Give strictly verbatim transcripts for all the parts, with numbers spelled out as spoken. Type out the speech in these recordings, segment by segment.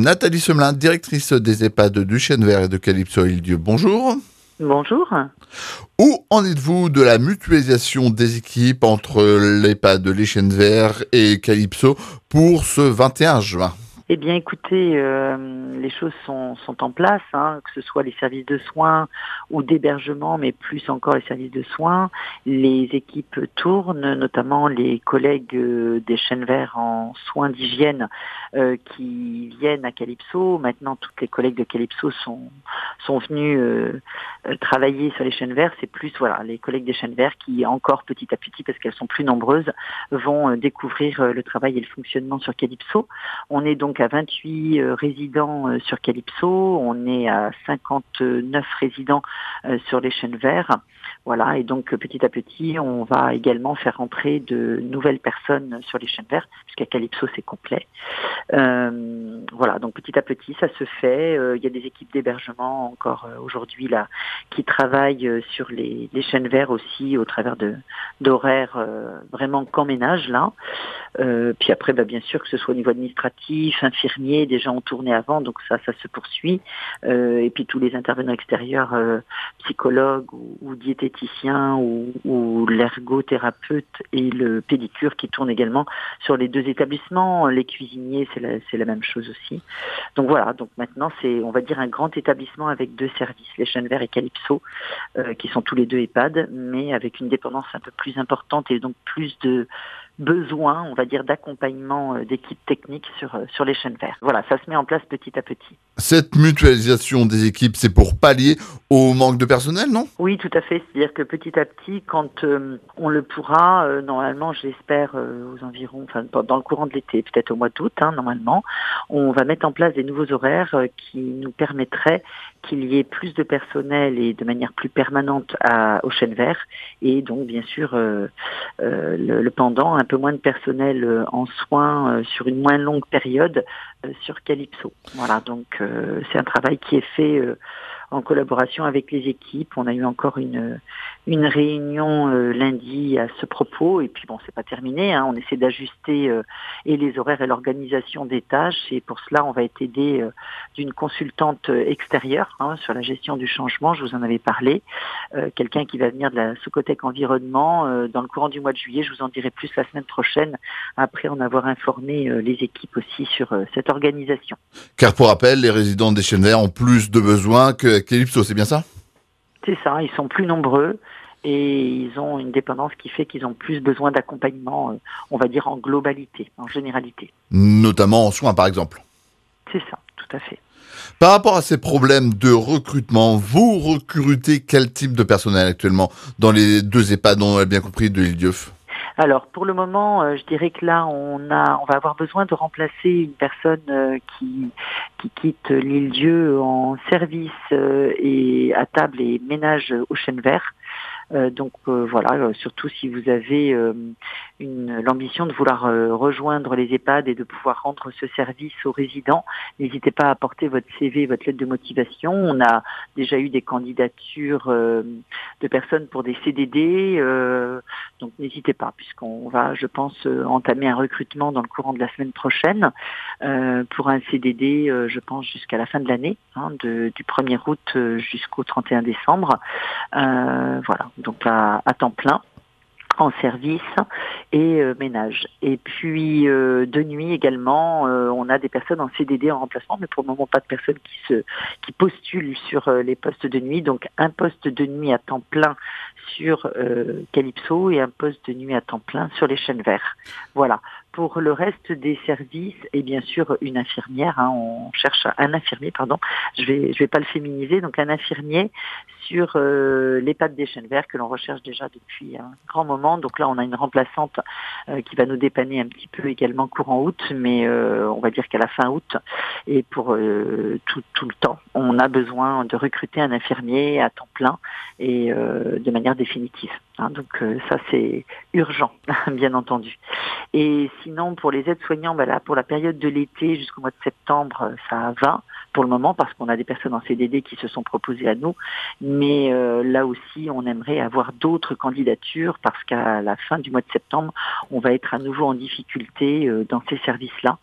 Nathalie Semelin, directrice des EHPAD du Chêne Vert et de Calypso Île-Dieu. Bonjour. Bonjour. Où en êtes-vous de la mutualisation des équipes entre l'EHPAD Les Chênes Verts et Calypso pour ce vingt et un juin? Eh bien, écoutez, euh, les choses sont, sont en place, hein, que ce soit les services de soins ou d'hébergement, mais plus encore les services de soins. Les équipes tournent, notamment les collègues euh, des Chênes Verts en soins d'hygiène euh, qui viennent à Calypso. Maintenant, toutes les collègues de Calypso sont sont venus euh, travailler sur les Chênes Verts. C'est plus, voilà, les collègues des Chênes Verts qui, encore petit à petit, parce qu'elles sont plus nombreuses, vont euh, découvrir euh, le travail et le fonctionnement sur Calypso. On est donc à vingt-huit euh, résidents euh, sur Calypso, on est à cinquante-neuf résidents euh, sur les Chênes Verts. Voilà, et donc petit à petit, on va également faire rentrer de nouvelles personnes sur les Chênes Verts, puisqu'à Calypso c'est complet. Euh, voilà, donc petit à petit ça se fait. Euh, il y a des équipes d'hébergement encore euh, aujourd'hui là qui travaillent euh, sur les, les Chênes Verts aussi au travers de d'horaires euh, vraiment qu'en ménage là. Euh, puis après, bah, bien sûr que ce soit au niveau administratif, infirmier, des gens ont tourné avant, donc ça, ça se poursuit. Euh, et puis tous les intervenants extérieurs, euh, psychologues ou, ou diététiciens ou, ou l'ergothérapeute et le pédicure qui tournent également sur les deux établissements. Les cuisiniers, c'est la, c'est la même chose aussi. Donc voilà, donc maintenant c'est, on va dire, un grand établissement avec deux services, les Chênes Verts et Calypso, euh, qui sont tous les deux EHPAD, mais avec une dépendance un peu plus importante et donc plus de besoin, on va dire, d'accompagnement d'équipes techniques sur, sur les Chênes Verts. Voilà, ça se met en place petit à petit. Cette mutualisation des équipes, c'est pour pallier au manque de personnel, non? Oui, tout à fait. C'est-à-dire que petit à petit, quand euh, on le pourra, euh, normalement, je l'espère, euh, aux environs, enfin, dans le courant de l'été, peut-être au mois d'août, hein, normalement, on va mettre en place des nouveaux horaires euh, qui nous permettraient qu'il y ait plus de personnel et de manière plus permanente à, aux Chênes Verts, et donc, bien sûr, euh, euh, le, le pendant, un peu moins de personnel euh, en soins euh, sur une moins longue période euh, sur Calypso. Voilà, donc euh, c'est un travail qui est fait euh, en collaboration avec les équipes. On a eu encore une une réunion euh, lundi à ce propos, et puis bon, c'est pas terminé, hein. On essaie d'ajuster euh, et les horaires et l'organisation des tâches, et pour cela on va être aidé euh, d'une consultante extérieure, hein, sur la gestion du changement. Je vous en avais parlé, euh, quelqu'un qui va venir de la Socotec Environnement euh, dans le courant du mois de juillet. Je vous en dirai plus la semaine prochaine, après en avoir informé euh, les équipes aussi sur euh, cette organisation. Car pour rappel, les résidents des Chênes Verts ont plus de besoins que Calypso, c'est bien ça? C'est ça, ils sont plus nombreux et ils ont une dépendance qui fait qu'ils ont plus besoin d'accompagnement, on va dire en globalité, en généralité. Notamment en soins, par exemple. C'est ça, tout à fait. Par rapport à ces problèmes de recrutement, vous recrutez quel type de personnel actuellement dans les deux EHPAD, on a bien compris, de l'Île-Dieu? Alors pour le moment, euh, je dirais que là on a, on va avoir besoin de remplacer une personne euh, qui qui quitte l'Île-Dieu en service euh, et à table et ménage aux Chênes Verts. Euh, donc euh, voilà, euh, surtout si vous avez euh, une, l'ambition de vouloir euh, rejoindre les EHPAD et de pouvoir rendre ce service aux résidents, n'hésitez pas à apporter votre C V, votre lettre de motivation. On a déjà eu des candidatures euh, de personnes pour des C D D, euh, donc n'hésitez pas, puisqu'on va, je pense, euh, entamer un recrutement dans le courant de la semaine prochaine euh, pour un C D D, euh, je pense, jusqu'à la fin de l'année, hein, de, du premier août euh, jusqu'au trente et un décembre. Euh, voilà. Donc à, à temps plein, en service et euh, ménage. Et puis euh, de nuit également, euh, on a des personnes en C D D en remplacement, mais pour le moment pas de personnes qui se qui postulent sur euh, les postes de nuit. Donc un poste de nuit à temps plein sur euh, Calypso et un poste de nuit à temps plein sur les Chênes Verts. Voilà. Pour le reste des services, et bien sûr une infirmière, hein, on cherche un infirmier, pardon, je vais je vais pas le féminiser, donc un infirmier sur euh, l'EHPAD des Chênes Verts que l'on recherche déjà depuis un grand moment. Donc là on a une remplaçante euh, qui va nous dépanner un petit peu également courant août, mais euh, on va dire qu'à la fin août et pour euh, tout, tout le temps, on a besoin de recruter un infirmier à temps plein et euh, de manière définitive. Hein, donc euh, ça c'est urgent, bien entendu. Et sinon pour les aides-soignants, bah là pour la période de l'été jusqu'au mois de septembre, ça va pour le moment parce qu'on a des personnes en C D D qui se sont proposées à nous, mais euh, là aussi on aimerait avoir d'autres candidatures parce qu'à la fin du mois de septembre, on va être à nouveau en difficulté euh, dans ces services-là.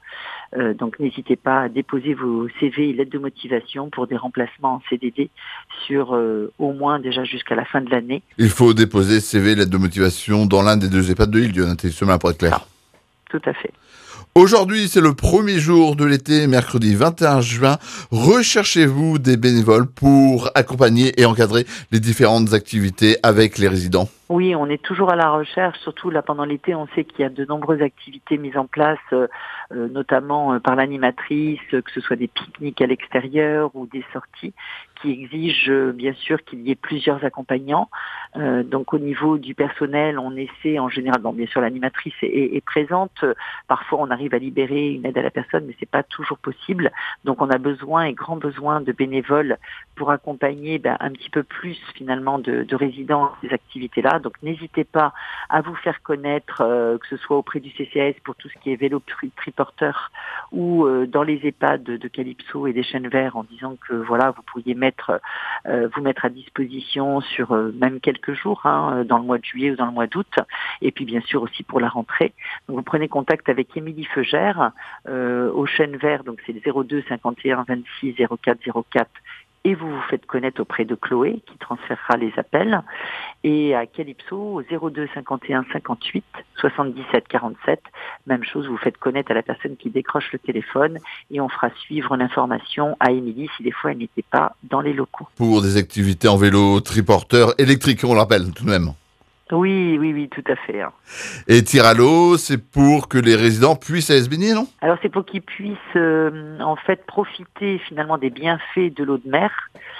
Euh, donc n'hésitez pas à déposer vos C V et lettres de motivation pour des remplacements en C D D sur euh, au moins déjà jusqu'à la fin de l'année. Il faut déposer C V, lettre de motivation dans l'un des deux EHPAD de l'île-Dieu, intellectuellement pour être clair. Ah, tout à fait. Aujourd'hui, c'est le premier jour de l'été, mercredi vingt et un juin. Recherchez-vous des bénévoles pour accompagner et encadrer les différentes activités avec les résidents? Oui, on est toujours à la recherche, surtout là pendant l'été, on sait qu'il y a de nombreuses activités mises en place, euh, euh, notamment euh, par l'animatrice, euh, que ce soit des pique-niques à l'extérieur ou des sorties, qui exigent euh, bien sûr qu'il y ait plusieurs accompagnants. Euh, donc au niveau du personnel, on essaie en général, bon bien sûr l'animatrice est, est, est présente, parfois on arrive à libérer une aide à la personne, mais c'est pas toujours possible. Donc on a besoin et grand besoin de bénévoles pour accompagner ben, un petit peu plus finalement de, de résidents à ces activités-là. Donc n'hésitez pas à vous faire connaître, euh, que ce soit auprès du C C A S pour tout ce qui est vélo tri- triporteur ou euh, dans les EHPAD de, de Calypso et des Chênes Verts en disant que voilà vous pourriez mettre, euh, vous mettre à disposition sur euh, même quelques jours, hein, dans le mois de juillet ou dans le mois d'août, et puis bien sûr aussi pour la rentrée. Donc vous prenez contact avec Émilie Feugère euh, au Chênes Verts, donc c'est le zéro deux cinquante et un vingt-six zéro quatre zéro quatre. Et vous vous faites connaître auprès de Chloé qui transférera les appels. Et à Calypso au zéro deux cinquante et un cinquante-huit soixante-dix-sept quarante-sept, même chose, vous faites connaître à la personne qui décroche le téléphone et on fera suivre l'information à Émilie si des fois elle n'était pas dans les locaux. Pour des activités en vélo triporteur électrique, on l'appelle tout de même. Oui, oui, oui, tout à fait. Et tir à l'eau, c'est pour que les résidents puissent aller se baigner, non? Alors c'est pour qu'ils puissent euh, en fait profiter finalement des bienfaits de l'eau de mer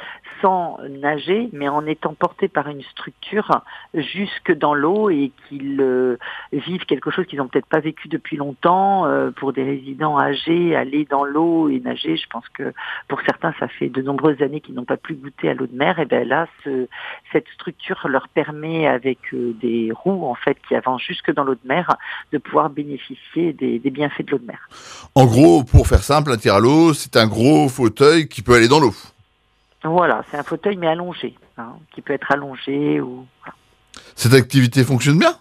sans nager, mais en étant portés par une structure jusque dans l'eau et qu'ils euh, vivent quelque chose qu'ils n'ont peut-être pas vécu depuis longtemps. Euh, pour des résidents âgés, aller dans l'eau et nager, je pense que pour certains, ça fait de nombreuses années qu'ils n'ont pas plus goûté à l'eau de mer. Et bien là, ce, cette structure leur permet, avec euh, des roues en fait qui avancent jusque dans l'eau de mer, de pouvoir bénéficier des, des bienfaits de l'eau de mer. En gros, pour faire simple, un tir à l'eau, c'est un gros fauteuil qui peut aller dans l'eau. Voilà, c'est un fauteuil mais allongé, hein, qui peut être allongé ou. Cette activité fonctionne bien?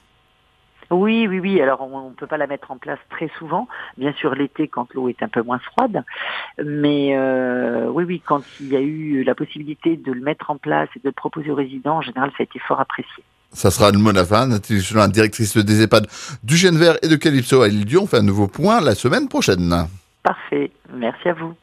Oui, oui, oui. Alors on ne peut pas la mettre en place très souvent, bien sûr l'été quand l'eau est un peu moins froide, mais euh, oui, oui, quand il y a eu la possibilité de le mettre en place et de le proposer aux résidents, en général, ça a été fort apprécié. Ça sera le mot de la fin. La directrice des EHPAD du Chênes Vert et de Calypso à l'île-Dieu. On fait un nouveau point la semaine prochaine. Parfait. Merci à vous.